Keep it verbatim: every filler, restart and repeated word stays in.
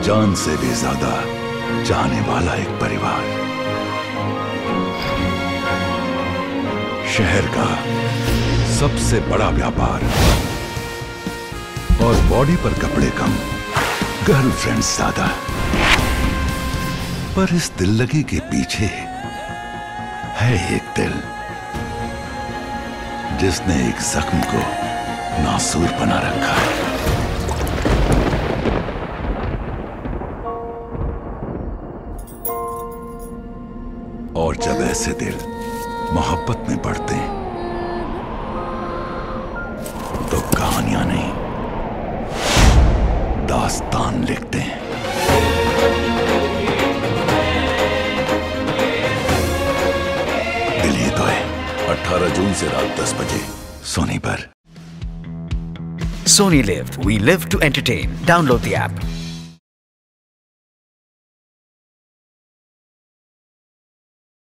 जान से भी ज्यादा जाने वाला एक परिवार, शहर का सबसे बड़ा व्यापार और बॉडी पर कपड़े कम, गर्लफ्रेंड्स ज्यादा। पर इस दिल लगी के पीछे है एक दिल जिसने एक जख्म को नासूर बना रखा है। और जब ऐसे दिल मोहब्बत में पड़ते हैं तो कहानियां नहीं, दास्तान लिखते हैं। दिल ही तो है। अठारह जून से रात दस बजे सोनी पर। Sony Live. We live to entertain. Download the app.